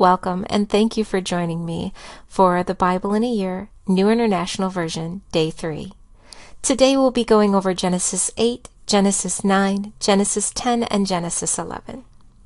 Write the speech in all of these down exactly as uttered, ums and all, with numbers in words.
welcome, and thank you for joining me for the Bible in a Year, New International Version, Day three. Today we'll be going over Genesis eight, Genesis nine, Genesis ten, and Genesis eleven.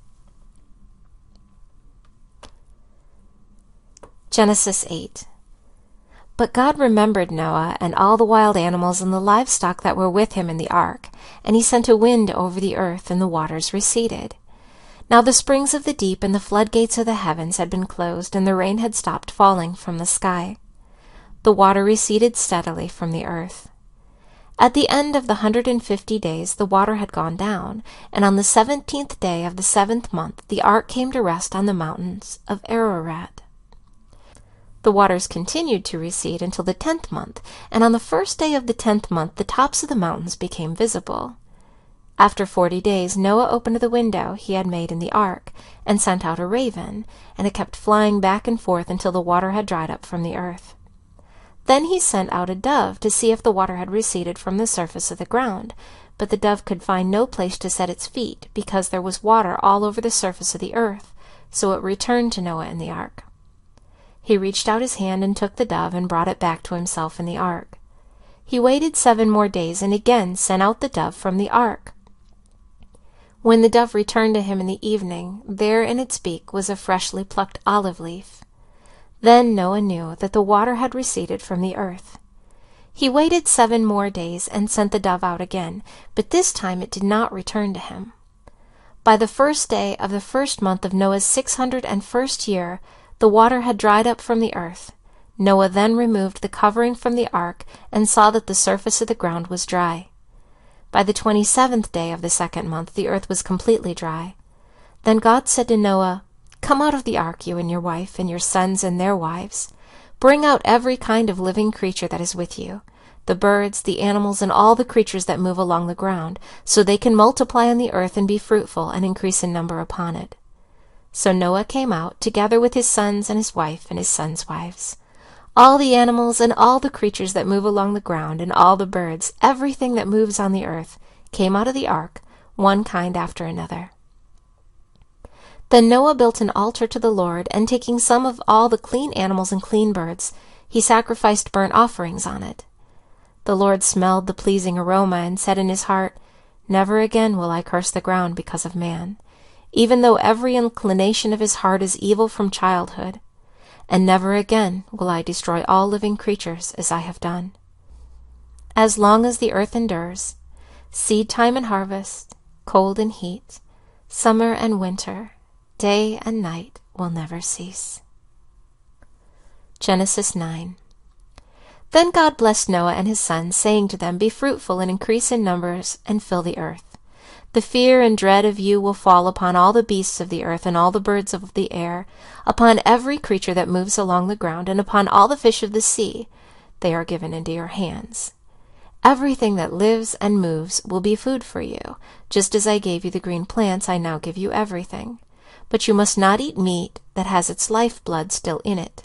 Genesis eight. But God remembered Noah and all the wild animals and the livestock that were with him in the ark, and he sent a wind over the earth, and the waters receded. Now the springs of the deep and the floodgates of the heavens had been closed, and the rain had stopped falling from the sky. The water receded steadily from the earth. At the end of the hundred and fifty days the water had gone down, and on the seventeenth day of the seventh month the ark came to rest on the mountains of Ararat. The waters continued to recede until the tenth month, and on the first day of the tenth month the tops of the mountains became visible. After forty days Noah opened the window he had made in the ark, and sent out a raven, and it kept flying back and forth until the water had dried up from the earth. Then he sent out a dove to see if the water had receded from the surface of the ground, but the dove could find no place to set its feet, because there was water all over the surface of the earth, so it returned to Noah in the ark. He reached out his hand and took the dove and brought it back to himself in the ark. He waited seven more days and again sent out the dove from the ark. When the dove returned to him in the evening, there in its beak was a freshly plucked olive leaf. Then Noah knew that the water had receded from the earth. He waited seven more days and sent the dove out again, but this time it did not return to him. By the first day of the first month of Noah's six hundred and first year, the water had dried up from the earth. Noah then removed the covering from the ark and saw that the surface of the ground was dry. By the twenty-seventh day of the second month the earth was completely dry. Then God said to Noah, "Come out of the ark, you and your wife, and your sons and their wives. Bring out every kind of living creature that is with you, the birds, the animals, and all the creatures that move along the ground, so they can multiply on the earth and be fruitful and increase in number upon it." So Noah came out, together with his sons and his wife and his sons' wives. All the animals and all the creatures that move along the ground and all the birds, everything that moves on the earth, came out of the ark, one kind after another. Then Noah built an altar to the Lord, and taking some of all the clean animals and clean birds, he sacrificed burnt offerings on it. The Lord smelled the pleasing aroma and said in his heart, "Never again will I curse the ground because of man, even though every inclination of his heart is evil from childhood. And never again will I destroy all living creatures as I have done. As long as the earth endures, seed time and harvest, cold and heat, summer and winter, day and night will never cease." Genesis nine. Then God blessed Noah and his sons, saying to them, "Be fruitful and increase in numbers, and fill the earth. The fear and dread of you will fall upon all the beasts of the earth and all the birds of the air, upon every creature that moves along the ground, and upon all the fish of the sea. They are given into your hands. Everything that lives and moves will be food for you. Just as I gave you the green plants, I now give you everything. But you must not eat meat that has its lifeblood still in it.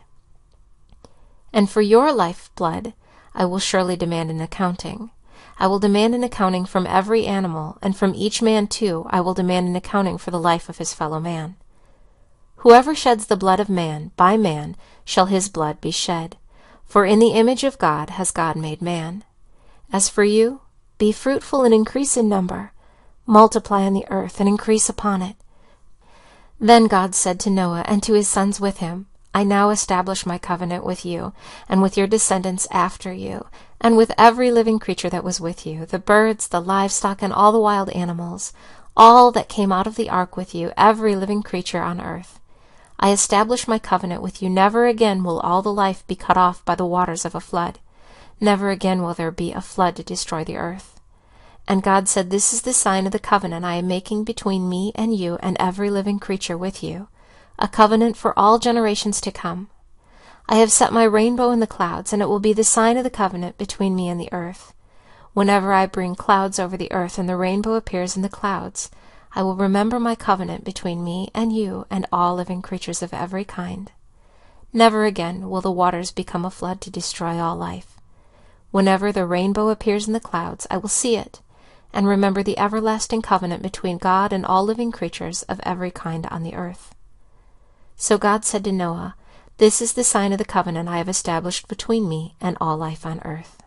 And for your lifeblood I will surely demand an accounting. I will demand an accounting from every animal, and from each man too I will demand an accounting for the life of his fellow man. Whoever sheds the blood of man, by man shall his blood be shed. For in the image of God has God made man. As for you, be fruitful and increase in number. Multiply on the earth and increase upon it." Then God said to Noah and to his sons with him, "I now establish my covenant with you, and with your descendants after you, and with every living creature that was with you, the birds, the livestock, and all the wild animals, all that came out of the ark with you, every living creature on earth. I establish my covenant with you. Never again will all the life be cut off by the waters of a flood. Never again will there be a flood to destroy the earth." And God said, "This is the sign of the covenant I am making between me and you and every living creature with you, a covenant for all generations to come. I have set my rainbow in the clouds, and it will be the sign of the covenant between me and the earth. Whenever I bring clouds over the earth and the rainbow appears in the clouds, I will remember my covenant between me and you and all living creatures of every kind. Never again will the waters become a flood to destroy all life. Whenever the rainbow appears in the clouds, I will see it, and remember the everlasting covenant between God and all living creatures of every kind on the earth." So God said to Noah, "This is the sign of the covenant I have established between me and all life on earth."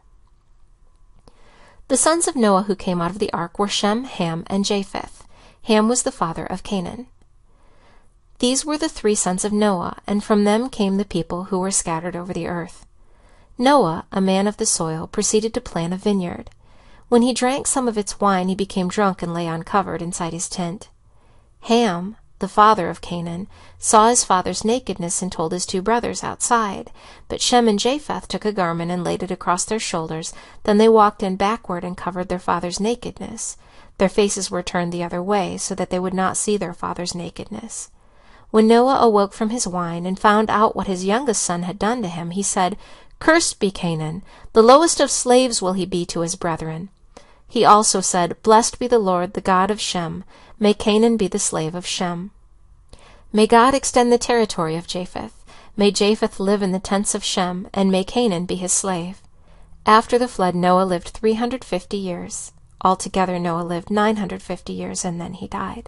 The sons of Noah who came out of the ark were Shem, Ham, and Japheth. Ham was the father of Canaan. These were the three sons of Noah, and from them came the people who were scattered over the earth. Noah, a man of the soil, proceeded to plant a vineyard. When he drank some of its wine, he became drunk and lay uncovered inside his tent. Ham, the father of Canaan, saw his father's nakedness and told his two brothers outside. But Shem and Japheth took a garment and laid it across their shoulders. Then they walked in backward and covered their father's nakedness. Their faces were turned the other way, so that they would not see their father's nakedness. When Noah awoke from his wine and found out what his youngest son had done to him, he said, "Cursed be Canaan! The lowest of slaves will he be to his brethren." He also said, "Blessed be the Lord, the God of Shem. May Canaan be the slave of Shem." May God extend the territory of Japheth. May Japheth live in the tents of Shem, and may Canaan be his slave. After the flood, Noah lived three hundred fifty years. Altogether, Noah lived nine hundred fifty years, and then he died.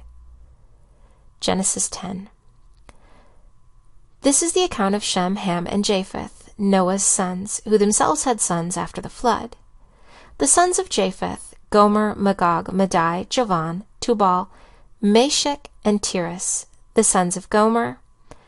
Genesis ten. This is the account of Shem, Ham, and Japheth, Noah's sons, who themselves had sons after the flood. The sons of Japheth: Gomer, Magog, Madai, Javan, Tubal, Meshech, and Tiras. The sons of Gomer: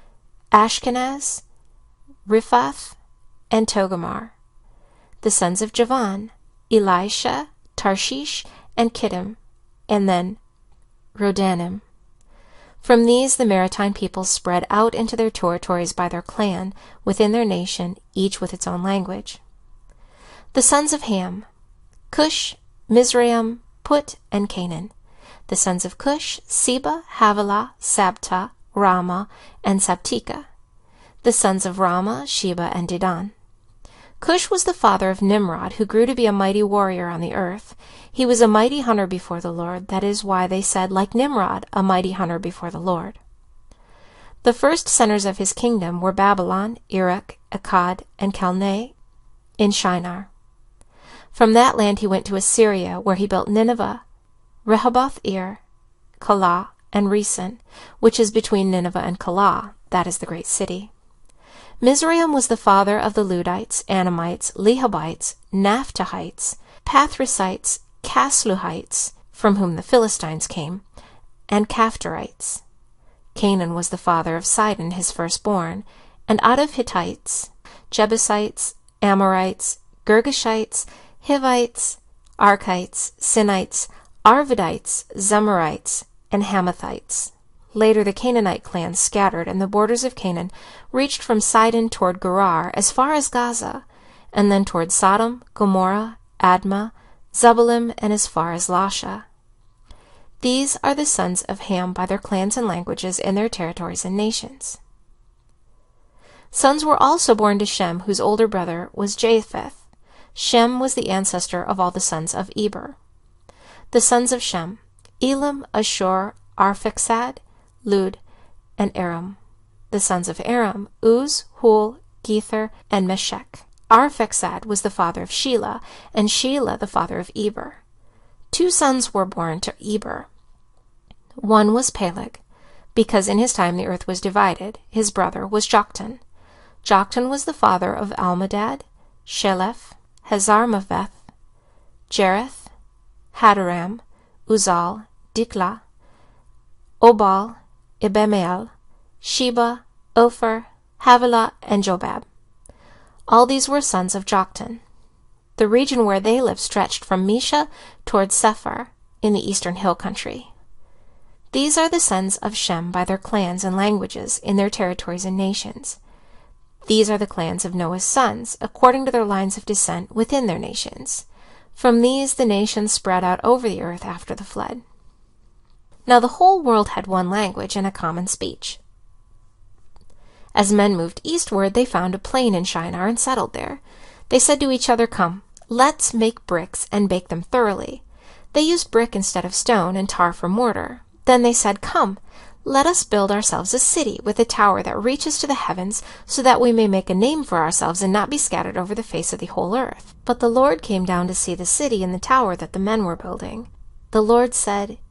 Ashkenaz, Riphath, and Togarmah. The sons of Javan: Elisha, Tarshish, and Kittim, and then Rodanim. From these the maritime peoples spread out into their territories by their clan, within their nation, each with its own language. The sons of Ham: Cush, Mizraim, Put, and Canaan. The sons of Cush: Seba, Havilah, Sabta, Rama, and Sabtika. The sons of Rama: Sheba and Dedan. Cush was the father of Nimrod, who grew to be a mighty warrior on the earth. He was a mighty hunter before the Lord. That is why they said, like Nimrod, a mighty hunter before the Lord. The first centers of his kingdom were Babylon, Erech, Akkad, and Calneh in Shinar. From that land he went to Assyria, where he built Nineveh, Rehoboth-ir, Calah, and Resen, which is between Nineveh and Calah. That is the great city. Mizraim was the father of the Ludites, Anamites, Lehabites, Naphtuhites, Pathrusites, Casluhites, from whom the Philistines came, and Caphtorites. Canaan was the father of Sidon, his firstborn, and out of Hittites, Jebusites, Amorites, Girgashites, Hivites, Archites, Sinites, Arvadites, Zemarites, and Hamathites. Later the Canaanite clans scattered, and the borders of Canaan reached from Sidon toward Gerar as far as Gaza, and then toward Sodom, Gomorrah, Admah, Zebolim, and as far as Lasha. These are the sons of Ham by their clans and languages in their territories and nations. Sons were also born to Shem, whose older brother was Japheth. Shem was the ancestor of all the sons of Eber. The sons of Shem: Elam, Ashur, Arphaxad, Lud, and Aram. The sons of Aram: Uz, Hul, Gether, and Meshech. Arphaxad was the father of Shelah, and Shelah the father of Eber. Two sons were born to Eber. One was Peleg, because in his time the earth was divided. His brother was Joktan. Joktan was the father of Almadad, Sheleph, Hazarmaveth, Jereth, Hadoram, Uzal, Diklah, Obal, Ibemael, Sheba, Ophir, Havilah, and Jobab. All these were sons of Joktan. The region where they lived stretched from Mesha toward Sephar in the eastern hill country. These are the sons of Shem by their clans and languages in their territories and nations. These are the clans of Noah's sons, according to their lines of descent within their nations. From these the nations spread out over the earth after the flood. Now the whole world had one language and a common speech. As men moved eastward, they found a plain in Shinar and settled there. They said to each other, "Come, let's make bricks and bake them thoroughly." They used brick instead of stone and tar for mortar. Then they said, "Come, let us build ourselves a city with a tower that reaches to the heavens, so that we may make a name for ourselves and not be scattered over the face of the whole earth." But the Lord came down to see the city and the tower that the men were building. The Lord said,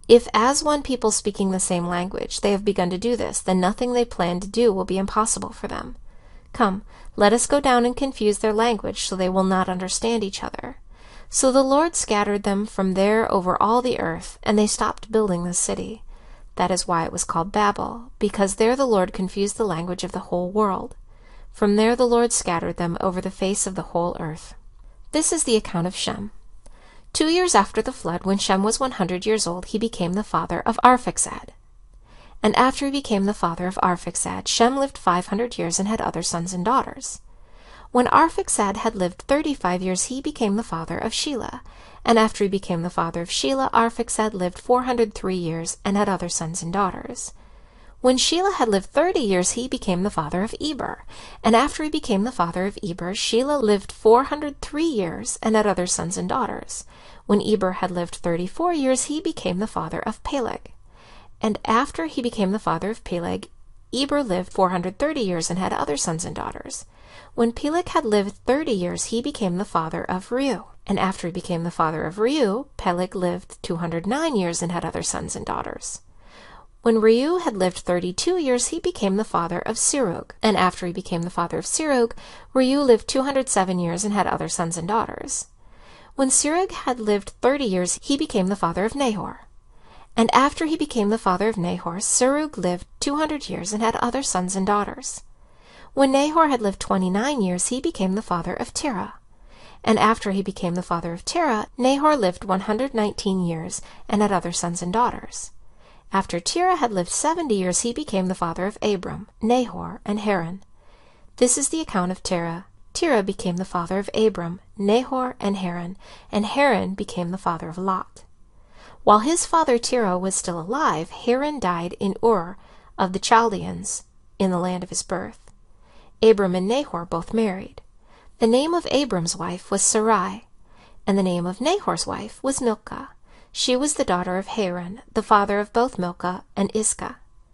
If as one people speaking the same language they have begun to do this, then nothing they plan to do will be impossible for them. Come, let us go down and confuse their language, so they will not understand each other. So the Lord scattered them from there over all the earth, and they stopped building the city. That is why it was called Babel, because there the Lord confused the language of the whole world. From there the Lord scattered them over the face of the whole earth. This is the account of Shem. Two years after the flood, when Shem was one hundred years old, he became the father of Arphaxad. And after he became the father of Arphaxad, Shem lived five hundred years and had other sons and daughters. When Arphaxad had lived thirty-five years, he became the father of Shelah. And after he became the father of Shelah, Arphaxad lived four hundred three years and had other sons and daughters. When Shelah had lived thirty years, he became the father of Eber. And after he became the father of Eber, Shelah lived four hundred three years and had other sons and daughters. When Eber had lived thirty-four years, he became the father of Peleg. And after he became the father of Peleg, Eber lived four hundred thirty years and had other sons and daughters. When Peleg had lived thirty years, he became the father of Reu. And after he became the father of Reu, Peleg lived two hundred nine years and had other sons and daughters. When Reu had lived thirty-two years, he became the father of Serug. And after he became the father of Serug, Reu lived two hundred seven years and had other sons and daughters. When Serug had lived thirty years, he became the father of Nahor. And after he became the father of Nahor, Serug lived two hundred years and had other sons and daughters. When Nahor had lived twenty-nine years, he became the father of Terah. And after he became the father of Terah, Nahor lived one hundred nineteen years and had other sons and daughters. After Terah had lived seventy years, he became the father of Abram, Nahor, and Haran. This is the account of Terah. Terah became the father of Abram, Nahor, and Haran, and Haran became the father of Lot. While his father Terah was still alive, Haran died in Ur of the Chaldeans, in the land of his birth. Abram and Nahor both married. The name of Abram's wife was Sarai, and the name of Nahor's wife was Milcah. She was the daughter of Haran, the father of both Milcah and Iscah.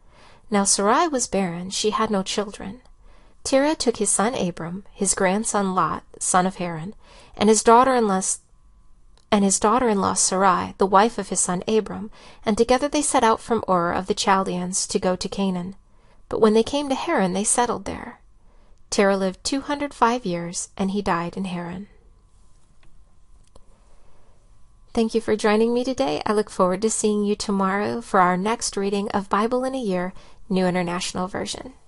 Now Sarai was barren, she had no children. Terah took his son Abram, his grandson Lot, son of Haran, and his daughter-in-law and his daughter-in-law Sarai, the wife of his son Abram, and together they set out from Ur of the Chaldeans to go to Canaan. But when they came to Haran, they settled there. Terah lived two hundred five years, and he died in Haran. Thank you for joining me today. I look forward to seeing you tomorrow for our next reading of Bible in a Year, New International Version.